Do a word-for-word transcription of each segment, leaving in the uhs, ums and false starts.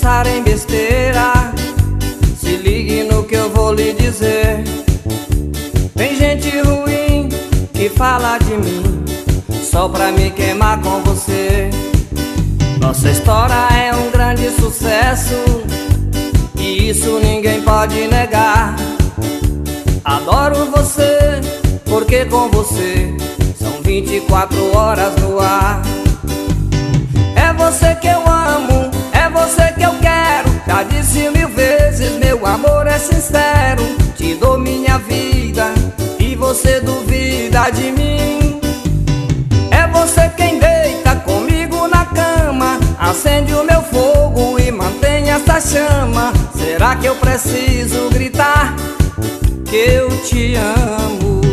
pensar em besteira, se ligue no que eu vou lhe dizer. Tem gente ruim que fala de mim só pra me queimar com você. Nossa história é um grande sucesso e isso ninguém pode negar. Adoro você porque com você são vinte e quatro horas no ar. É você que eu amo, é você que eu quero. Já disse mil vezes, meu amor é sincero. Te dou minha vida e você duvida de mim. É você quem deita comigo na cama, acende o meu fogo e mantém essa chama. Será que eu preciso gritar que eu te amo?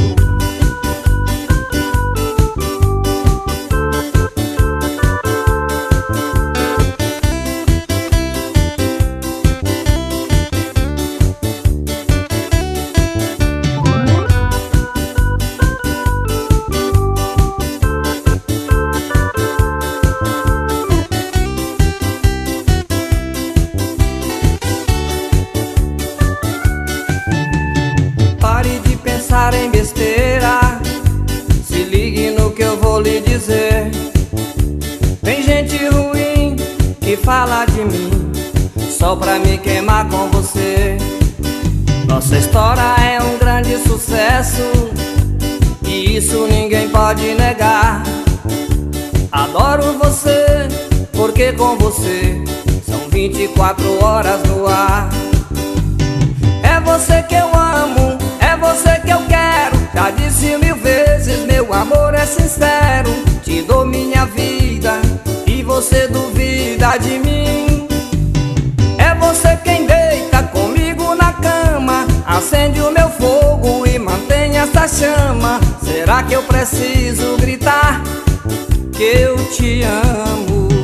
Pensar em besteira, se ligue no que eu vou lhe dizer. Tem gente ruim que fala de mim só pra me queimar com você. Nossa história é um grande sucesso e isso ninguém pode negar. Adoro você porque com você são vinte e quatro horas no ar. É você que eu amo, é você que eu quero. Já disse mil vezes, meu amor é sincero. Te dou minha vida e você duvida de mim. É você quem deita comigo na cama, acende o meu fogo e mantém essa chama. Será que eu preciso gritar que eu te amo?